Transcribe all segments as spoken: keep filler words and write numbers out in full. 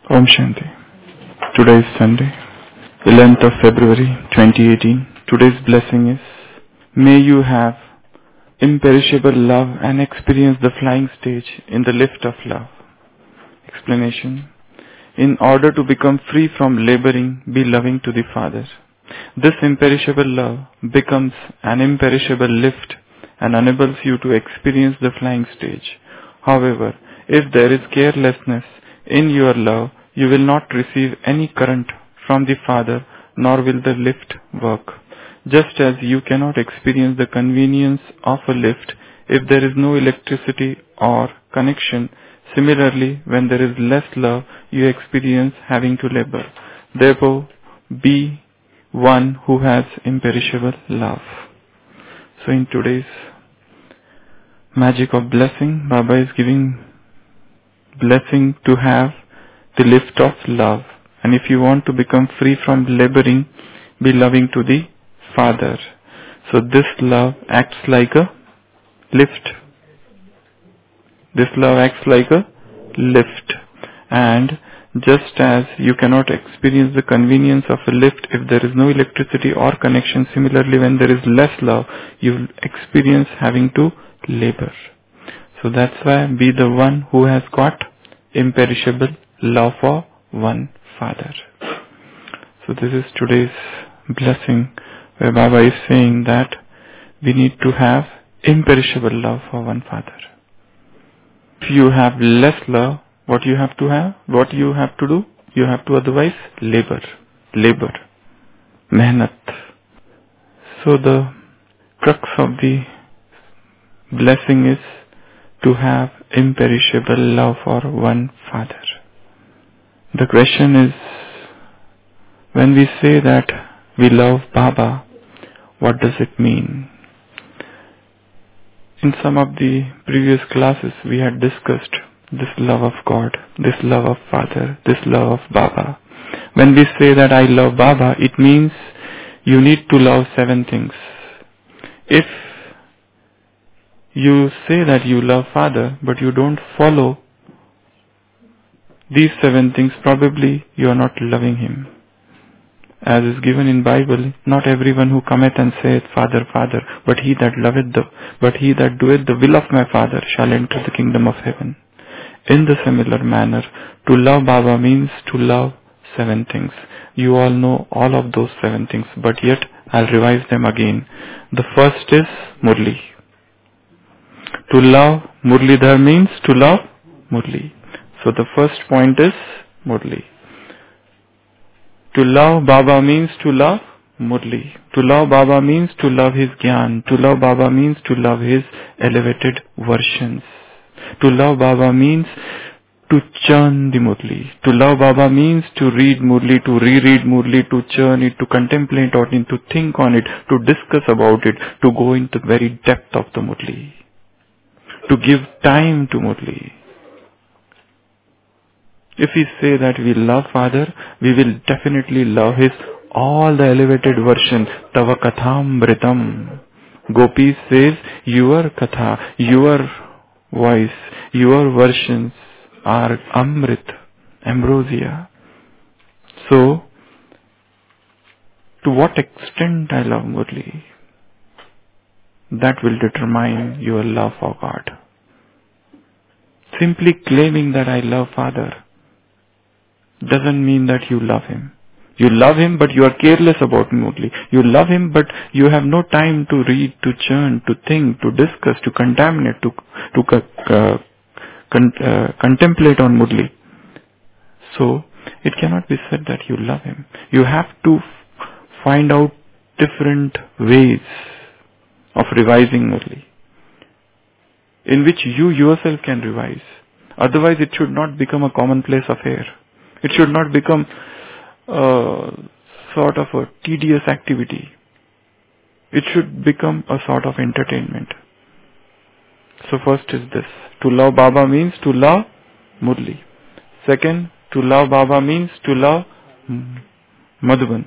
Om Shanti. Today is Sunday, eleventh of February twenty eighteen. Today's blessing is, may you have imperishable love and experience the flying stage in the lift of love. Explanation. In order to become free from laboring, be loving to the Father. This imperishable love becomes an imperishable lift and enables you to experience the flying stage. However, if there is carelessness in your love, you will not receive any current from the Father, nor will the lift work. Just as you cannot experience the convenience of a lift if there is no electricity or connection, similarly, when there is less love, you experience having to labor. Therefore, be one who has imperishable love. So in today's magic of blessing, Baba is giving blessing to have the lift of love. And if you want to become free from laboring, be loving to the Father. So this love acts like a lift. This love acts like a lift. And just as you cannot experience the convenience of a lift if there is no electricity or connection, similarly when there is less love, you will experience having to labor. So that's why be the one who has got imperishable love for one Father. So this is today's blessing, where Baba is saying that we need to have imperishable love for one Father. If you have less love, what you have to have? What you have to do? You have to otherwise labor. Labor. Mehnat. So the crux of the blessing is to have imperishable love for one Father. The question is, when we say that we love Baba, what does it mean? In some of the previous classes we had discussed this love of God, this love of Father, this love of Baba. When we say that I love Baba, it means you need to love seven things. If you say that you love Father, but you don't follow these seven things, probably you are not loving Him. As is given in Bible, not everyone who cometh and saith, Father, Father, but he that loveth the, but he that doeth the will of my Father shall enter the kingdom of heaven. In the similar manner, to love Baba means to love seven things. You all know all of those seven things, but yet I'll revise them again. The first is Murli. To love Murlidhar means to love Murli. So the first point is Murli. To love Baba means to love Murli. To love Baba means to love His Gyan. To love Baba means to love His elevated versions. To love Baba means to churn the Murli. To love Baba means to read Murli, to reread Murli, to churn it, to contemplate on it, to think on it, to discuss about it, to go into the very depth of the Murli. To give time to Murli. If we say that we love Father, we will definitely love His all the elevated version. Tava Kathamritam. Gopi says, your Katha, your voice, your versions are Amrit, ambrosia. So, to what extent I love Murli, that will determine your love for God. Simply claiming that I love Father doesn't mean that you love Him. You love Him, but you are careless about Murli. You love Him, but you have no time to read, to churn, to think, to discuss, to contaminate, to to uh, con- uh, contemplate on Murli. So, it cannot be said that you love Him. You have to f- find out different ways of revising Murli, in which you yourself can revise. Otherwise, it should not become a commonplace affair. It should not become a sort of a tedious activity. It should become a sort of entertainment. So first is this. To love Baba means to love Murli. Second, to love Baba means to love Madhuban.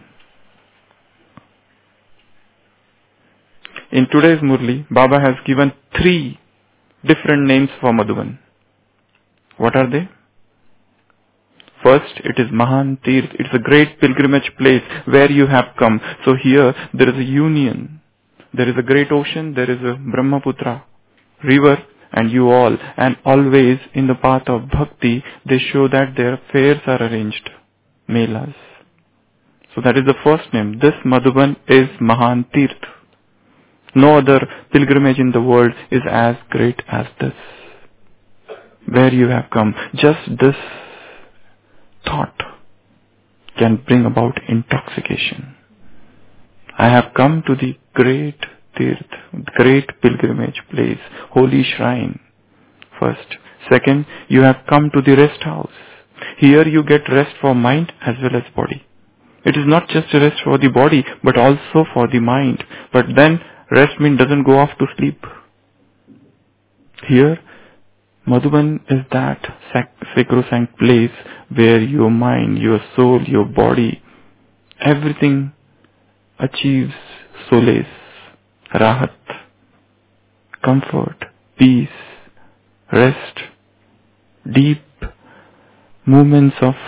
In today's Murli, Baba has given three different names for Madhuban. What are they? First, it is Mahan Tirth. It's a great pilgrimage place where you have come. So here, there is a union. There is a great ocean, there is a Brahmaputra river, and you all. And always in the path of bhakti, they show that their fairs are arranged. Melas. So that is the first name. This Madhuban is Mahan Tirth. No other pilgrimage in the world is as great as this. Where you have come. Just this thought can bring about intoxication. I have come to the great Tirth, great pilgrimage place, holy shrine. First. Second, you have come to the rest house. Here you get rest for mind as well as body. It is not just a rest for the body, but also for the mind. But then, rest means doesn't go off to sleep. Here, Madhuban is that sac- sacrosanct place where your mind, your soul, your body, everything achieves solace, rahat, comfort, peace, rest, deep movements of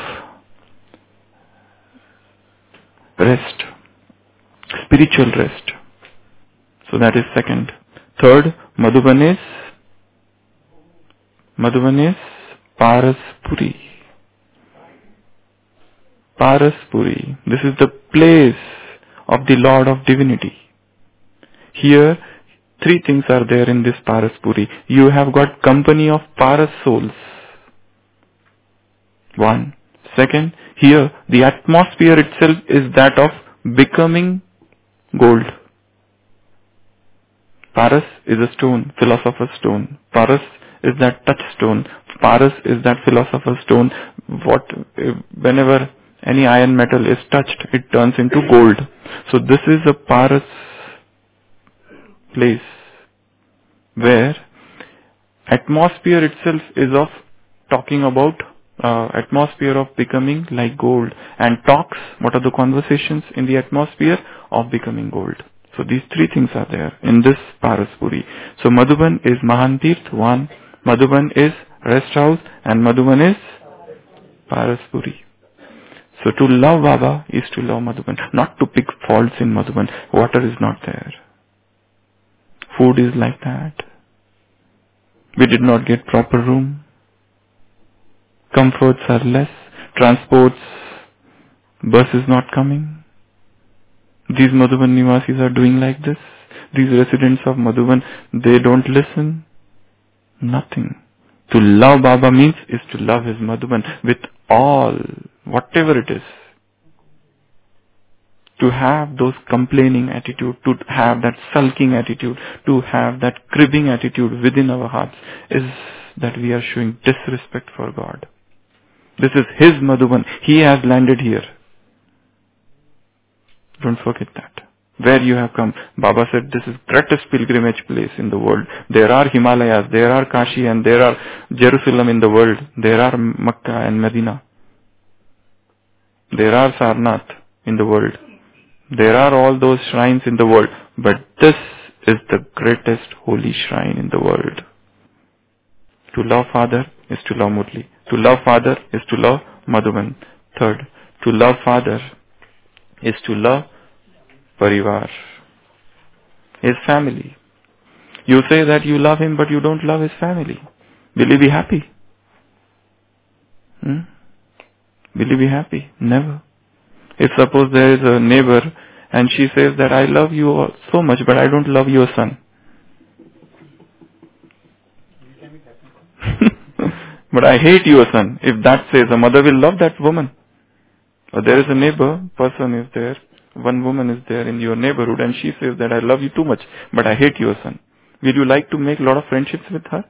rest, spiritual rest. So that is second. Third, Madhuban is Madhuban is Paraspuri. Paraspuri. This is the place of the Lord of Divinity. Here, three things are there in this Paraspuri. You have got company of Paras souls. One. Second, here the atmosphere itself is that of becoming gold. Paras is a stone, philosopher's stone. Paras is that touchstone. Paras is that philosopher's stone. What, whenever any iron metal is touched, it turns into gold. So this is a Paras place where atmosphere itself is of talking about uh, atmosphere of becoming like gold, and talks, what are the conversations in the atmosphere of becoming gold. So these three things are there in this Paraspuri. So Madhuban is Mahan Tirth, one. Madhuban is rest house, and Madhuban is Paraspuri. So to love Baba is to love Madhuban, not to pick faults in Madhuban. Water is not there. Food is like that. We did not get proper room. Comforts are less. Transports, bus is not coming. These Madhuban Nivasis are doing like this. These residents of Madhuban, they don't listen. Nothing. To love Baba means is to love his Madhuban with all, whatever it is. To have those complaining attitude, to have that sulking attitude, to have that cribbing attitude within our hearts is that we are showing disrespect for God. This is his Madhuban. He has landed here. Don't forget that. Where you have come. Baba said this is greatest pilgrimage place in the world. There are Himalayas, there are Kashi, and there are Jerusalem in the world. There are Makkah and Medina. There are Sarnath in the world. There are all those shrines in the world. But this is the greatest holy shrine in the world. To love Father is to love Murli. To love Father is to love Madhuban. Third, to love Father is to love Parivar, his family. You say that you love him, but you don't love his family. Will you be happy? Hmm? Will you be happy? Never. If suppose there is a neighbor and she says that I love you so much, but I don't love your son. But I hate your son. If that says, a mother will love that woman. Or there is a neighbor, person is there, one woman is there in your neighborhood and she says that I love you too much, but I hate your son. Will you like to make a lot of friendships with her?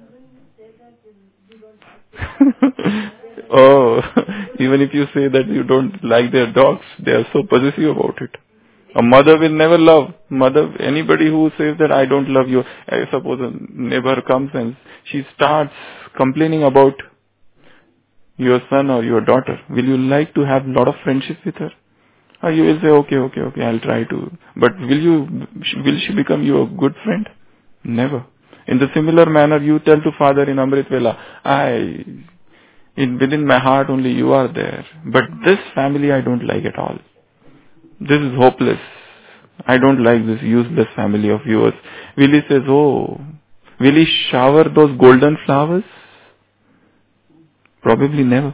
Oh, even if you say that you don't like their dogs, they are so possessive about it. A mother will never love. Mother, anybody who says that I don't love you, I suppose a neighbor comes and she starts complaining about your son or your daughter. Will you like to have a lot of friendship with her? Or you will say, okay, okay, okay, I'll try to. But will you, will she become your good friend? Never. In the similar manner, you tell to father in Amrit Vela, I, In within my heart only you are there. But this family I don't like at all. This is hopeless. I don't like this useless family of yours. Will he says, oh, will he shower those golden flowers? Probably never.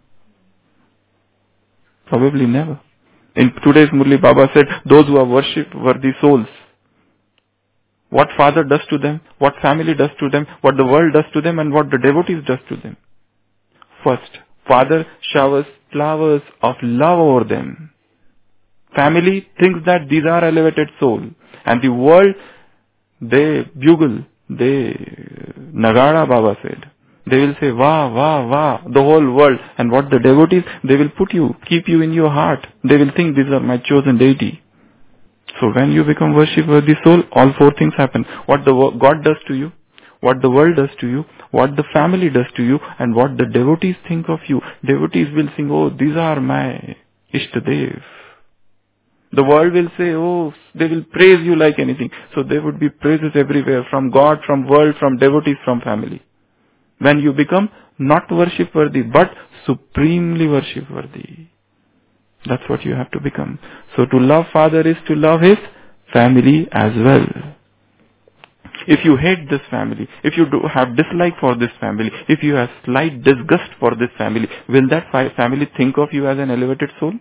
Probably never. In today's Murli, Baba said, those who are worship-worthy souls, what father does to them, what family does to them, what the world does to them, and what the devotees does to them. First, father showers flowers of love over them. Family thinks that these are elevated souls. And the world, they bugle, they, Nagara Baba said. They will say, Wah, Wah, Wah, the whole world. And what the devotees, they will put you, keep you in your heart. They will think these are my chosen deity. So when you become worship-worthy soul, all four things happen. What the God does to you, what the world does to you, what the family does to you, and what the devotees think of you. Devotees will think, oh, these are my Ishtadev. The world will say, oh, they will praise you like anything. So there would be praises everywhere, from God, from world, from devotees, from family. When you become not worship-worthy, but supremely worship-worthy. That's what you have to become. So to love Father is to love His family as well. If you hate this family, if you do have dislike for this family, if you have slight disgust for this family, will that family think of you as an elevated soul?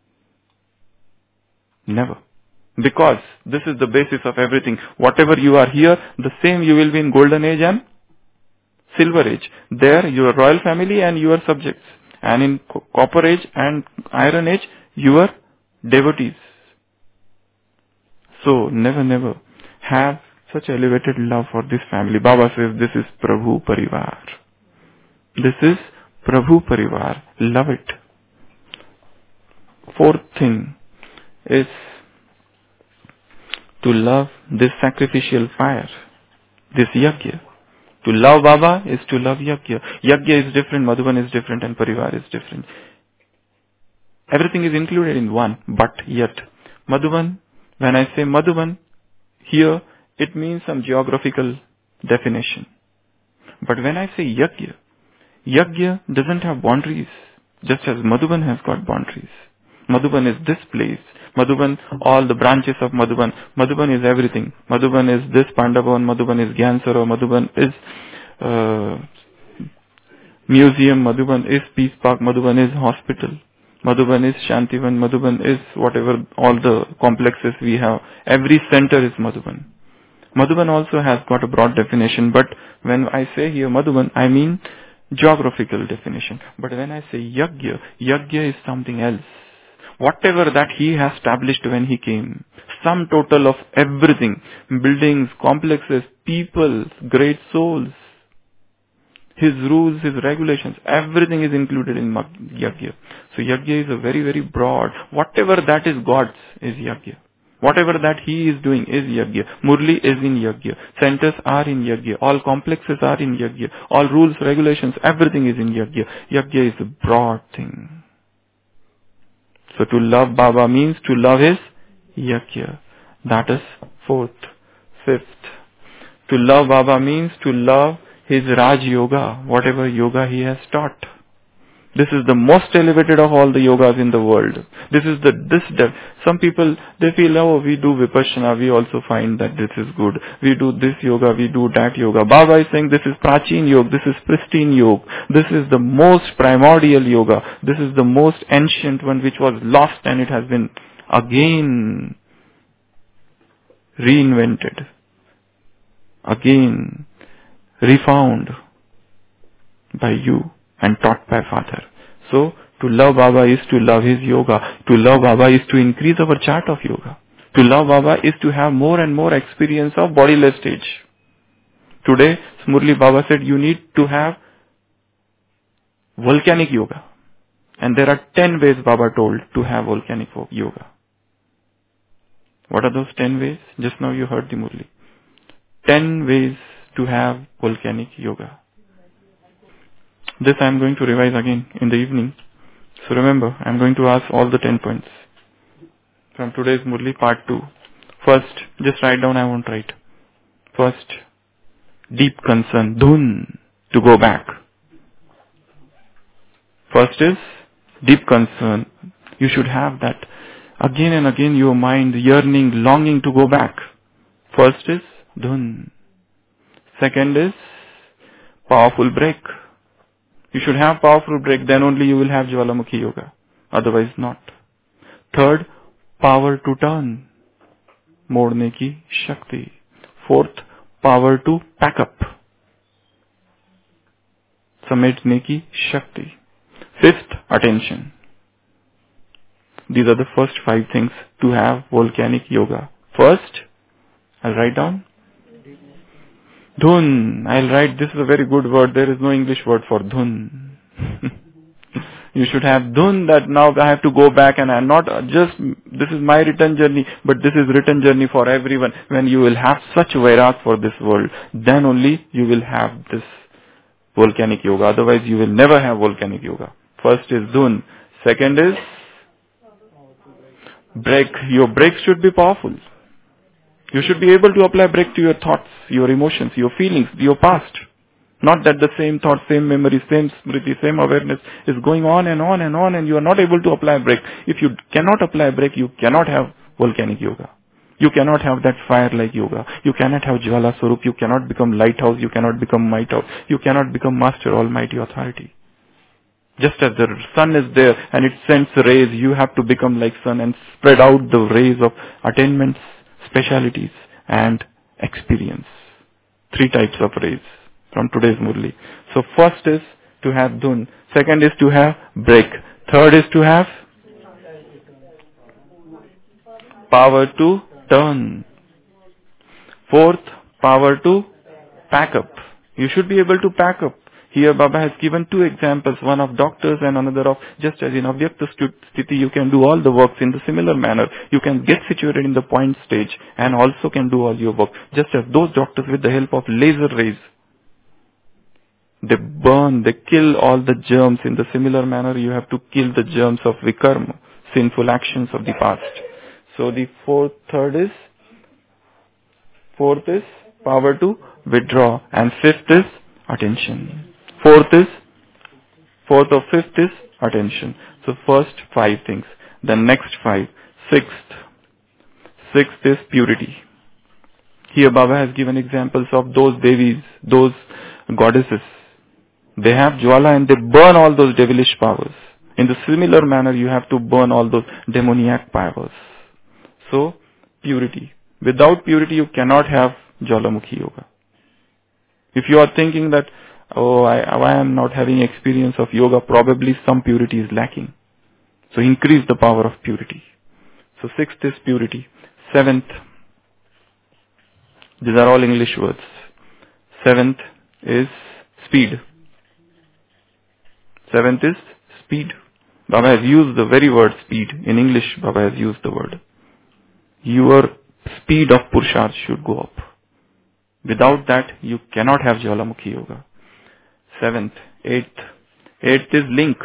Never. Because this is the basis of everything. Whatever you are here, the same you will be in golden age and silver age. There your royal family and your subjects. And in copper age and iron age, your devotees. So never, never have such elevated love for this family. Baba says this is Prabhu Parivar. This is Prabhu Parivar. Love it. Fourth thing is to love this sacrificial fire, this yajna. To love Baba is to love yajna. Yajna is different, Madhuban is different, and Parivar is different. Everything is included in one, but yet Madhuban, when I say Madhuban, here it means some geographical definition. But when I say yajna, yajna doesn't have boundaries, just as Madhuban has got boundaries. Madhuban is this place. Madhuban, all the branches of Madhuban. Madhuban is everything. Madhuban is this Pandavavan, Madhuban is Gyansaro, Madhuban is uh, museum, Madhuban is Peace Park, Madhuban is hospital, Madhuban is Shantivan, Madhuban is whatever, all the complexes we have. Every center is Madhuban. Madhuban also has got a broad definition, but when I say here Madhuban, I mean geographical definition. But when I say yajna, yajna is something else. Whatever that he has established when he came, sum total of everything, buildings, complexes, people, great souls, his rules, his regulations, everything is included in yajna. So yajna is a very, very broad, whatever that is God's is yajna. Whatever that he is doing is yajna. Murli is in yajna. Centers are in yajna. All complexes are in yajna. All rules, regulations, everything is in yajna. Yajna is a broad thing. So to love Baba means to love his yajna. That is fourth. Fifth. To love Baba means to love his Raj Yoga, whatever yoga he has taught. This is the most elevated of all the yogas in the world. This is the, this, de- some people, they feel, oh, we do Vipassana, we also find that this is good. We do this yoga, we do that yoga. Baba is saying this is Prachin Yoga, this is pristine yoga. This is the most primordial yoga. This is the most ancient one which was lost and it has been again reinvented. Again refound by you and taught by Father. So, to love Baba is to love his yoga. To love Baba is to increase our chart of yoga. To love Baba is to have more and more experience of bodiless stage. Today, Murli Baba said you need to have volcanic yoga. And there are ten ways Baba told to have volcanic yoga. What are those ten ways? Just now you heard the Murli. Ten ways to have volcanic yoga. This I am going to revise again in the evening. So remember, I am going to ask all the ten points. From today's Murli part two. First, just write down, I won't write. First, deep concern, dhun, to go back. First is deep concern. You should have that. Again and again your mind yearning, longing to go back. First is dhun. Second is powerful break. You should have powerful break, then only you will have Jwalamukhi Yoga. Otherwise not. Third, power to turn. Modne ki shakti. Fourth, power to pack up. Sametne ki shakti. Fifth, attention. These are the first five things to have volcanic yoga. First, I'll write down. Dhun. I'll write, this is a very good word. There is no English word for dhun. You should have dhun, that now I have to go back and I'm not just, this is my return journey, but this is return journey for everyone. When you will have such vairag for this world, then only you will have this volcanic yoga. Otherwise you will never have volcanic yoga. First is dhun. Second is break. Your break should be powerful. You should be able to apply break to your thoughts, your emotions, your feelings, your past. Not that the same thought, same memory, same smriti, same awareness is going on and on and on and you are not able to apply break. If you cannot apply break, you cannot have volcanic yoga. You cannot have that fire-like yoga. You cannot have Jwala Swarup. You cannot become lighthouse. You cannot become might house. You cannot become master, almighty authority. Just as the sun is there and it sends rays, you have to become like sun and spread out the rays of attainments, specialities and experience. Three types of rays from today's Murli. So first is to have dhun. Second is to have break. Third is to have power to turn. Fourth, power to pack up. You should be able to pack up. Here Baba has given two examples, one of doctors and another of, just as in Avyakta Sthiti, you can do all the works in the similar manner. You can get situated in the point stage and also can do all your work. Just as those doctors with the help of laser rays, they burn, they kill all the germs. In the similar manner, you have to kill the germs of vikarma, sinful actions of the past. So the fourth, third is, fourth is power to withdraw and fifth is attention. Fourth is, fourth or fifth is attention. So first five things. The next five. Sixth. Sixth is purity. Here Baba has given examples of those devis, those goddesses. They have Jwala and they burn all those devilish powers. In the similar manner, you have to burn all those demoniac powers. So, purity. Without purity, you cannot have Jwalamukhi Yoga. If you are thinking that, oh, I, I am not having experience of yoga, probably some purity is lacking. So increase the power of purity. So sixth is purity. Seventh, these are all English words. Seventh is speed. Seventh is speed. Baba has used the very word speed. In English, Baba has used the word. Your speed of Purusharth should go up. Without that, you cannot have Jwalamukhi Yoga. Seventh, eighth. Eighth is link.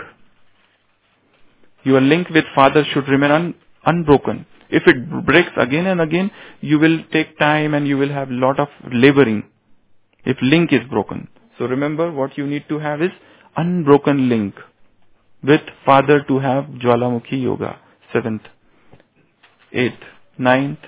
Your link with Father should remain un- unbroken. If it breaks again and again, you will take time and you will have lot of laboring. If link is broken. So remember, what you need to have is unbroken link with Father to have Jwalamukhi Yoga. Seventh. Eighth. Ninth.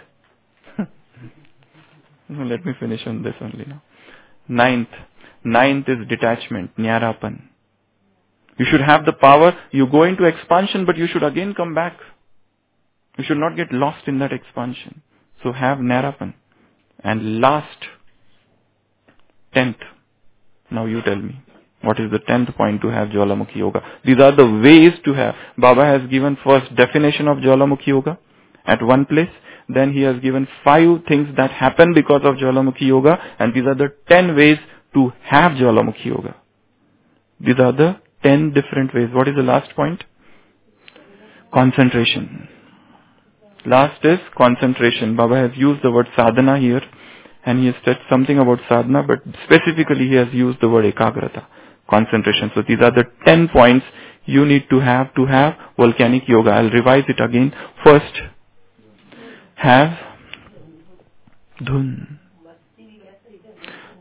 Let me finish on this only now. Ninth. Ninth is detachment, Nyarapan. You should have the power. You go into expansion, but you should again come back. You should not get lost in that expansion. So have Nyarapan. And last, tenth. Now you tell me, what is the tenth point to have Jwalamukhi Yoga? These are the ways to have. Baba has given first definition of Jwalamukhi Yoga at one place. Then he has given five things that happen because of Jwalamukhi Yoga, and these are the ten ways to have Jwalamukhi Yoga. These are the ten different ways. What is the last point? Concentration. Last is concentration. Baba has used the word sadhana here, and he has said something about sadhana, but specifically he has used the word ekagrata, concentration. So these are the ten points you need to have to have volcanic yoga. I'll revise it again. First, have dhun.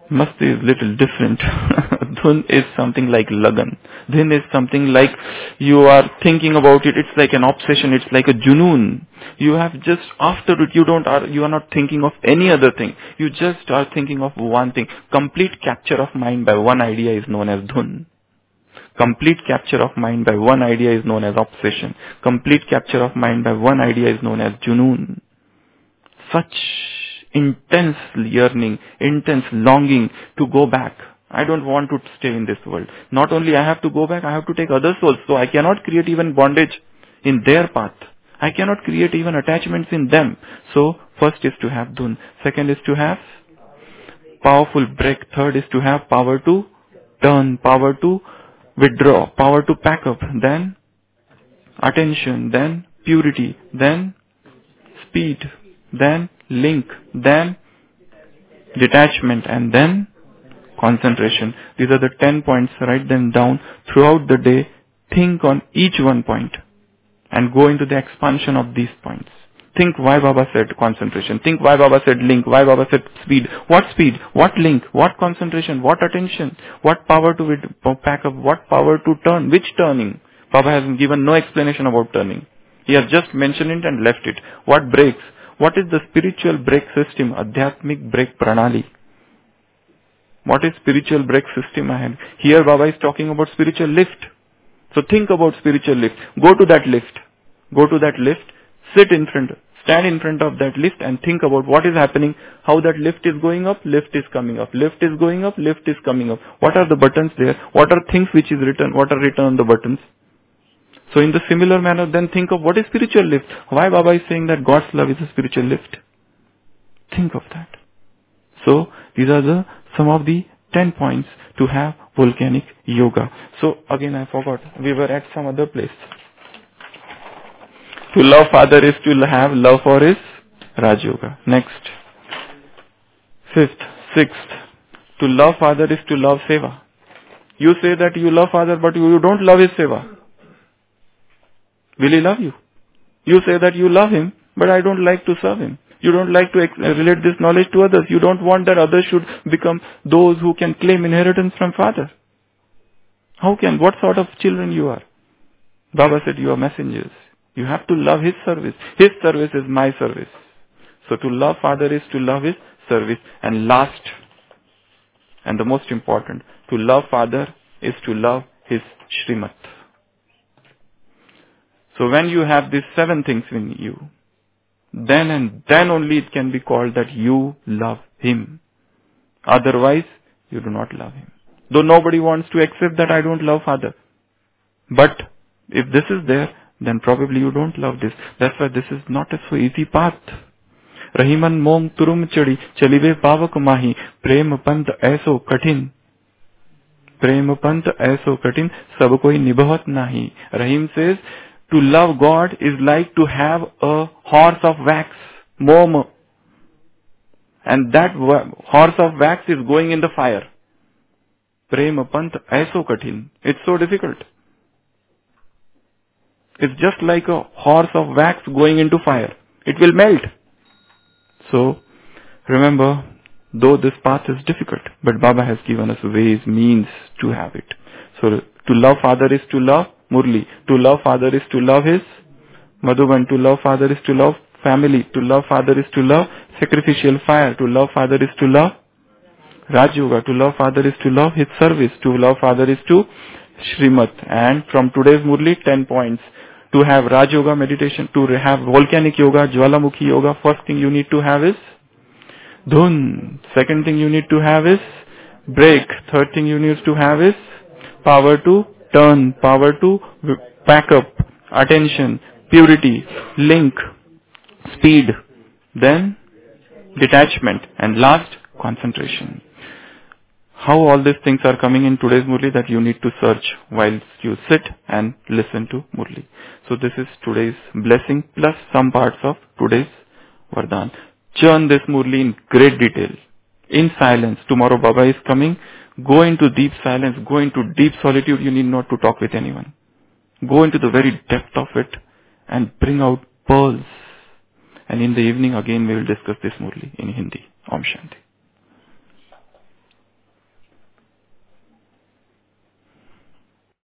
Masti is little different. Dhun is something like lagan. Dhun is something like you are thinking about it. It's like an obsession. It's like a junoon. You have just after it. You don't are you are not thinking of any other thing. You just are thinking of one thing. Complete capture of mind by one idea is known as dhun. Complete capture of mind by one idea is known as obsession. Complete capture of mind by one idea is known as junoon. Such intense yearning, intense longing to go back. I don't want to stay in this world. Not only I have to go back, I have to take other souls. So I cannot create even bondage in their path. I cannot create even attachments in them. So first is to have dhun. Second is to have powerful break. Third is to have power to turn, power to withdraw, power to pack up. Then attention, then purity, then speed, then link, then detachment, and then concentration. These are the ten points. Write them down throughout the day. Think on each one point and go into the expansion of these points. Think why Baba said concentration. Think why Baba said link. Why Baba said speed. What speed? What link? What concentration? What attention? What power to with, pack up? What power to turn? Which turning? Baba has given no explanation about turning. He has just mentioned it and left it. What breaks? What is the spiritual brake system? Adhyatmic brake pranali. What is spiritual brake system I have? Here Baba is talking about spiritual lift. So think about spiritual lift. Go to that lift. Go to that lift. Sit in front. Stand in front of that lift and think about what is happening. How that lift is going up. Lift is coming up. Lift is going up. Lift is coming up. What are the buttons there? What are things which is written? What are written on the buttons? So in the similar manner, then think of what is spiritual lift. Why Baba is saying that God's love is a spiritual lift. Think of that. So these are the some of the ten points to have volcanic yoga. So again I forgot. We were at some other place. To love Father is to have love for his Raj Yoga. Next. Fifth. Sixth. To love Father is to love Seva. You say that you love Father but you don't love his Seva. Will he love you? You say that you love him, but I don't like to serve him. You don't like to ex- relate this knowledge to others. You don't want that others should become those who can claim inheritance from Father. How can? What sort of children you are? Baba said you are messengers. You have to love his service. His service is my service. So to love Father is to love his service. And last, and the most important, to love Father is to love his Shrimat. So when you have these seven things in you, then and then only it can be called that you love him. Otherwise, you do not love him. Though nobody wants to accept that I don't love Father. But if this is there, then probably you don't love this. That's why this is not a so easy path. Rahiman mong turum chadi chalive pavak mahi prem pant aso katin. Prem pant aso katin sab koi nibhavat nahi. Rahim says, to love God is like to have a horse of wax, mom. And that horse of wax is going in the fire. Prem pant aso katin. It's so difficult. It's just like a horse of wax going into fire. It will melt. So, remember, though this path is difficult, but Baba has given us ways, means to have it. So, to love Father is to love Murli. To love Father is to love his Madhuban. To love Father is to love family. To love Father is to love sacrificial fire. To love Father is to love Raj Yoga. To love Father is to love his service. To love Father is to Shrimat. And from today's Murli, ten points. To have Raj Yoga meditation, to have volcanic yoga, Jwalamukhi yoga, first thing you need to have is Dhun. Second thing you need to have is break. Third thing you need to have is power to turn, power to pack up, attention, purity, link, speed, then detachment, and last, concentration. How all these things are coming in today's Murli that you need to search while you sit and listen to Murli. So this is today's blessing plus some parts of today's Vardhan. Churn this Murli in great detail, in silence. Tomorrow Baba is coming. Go into deep silence, go into deep solitude. You need not to talk with anyone. Go into the very depth of it and bring out pearls. And in the evening again we will discuss this Murli in Hindi. Om Shanti.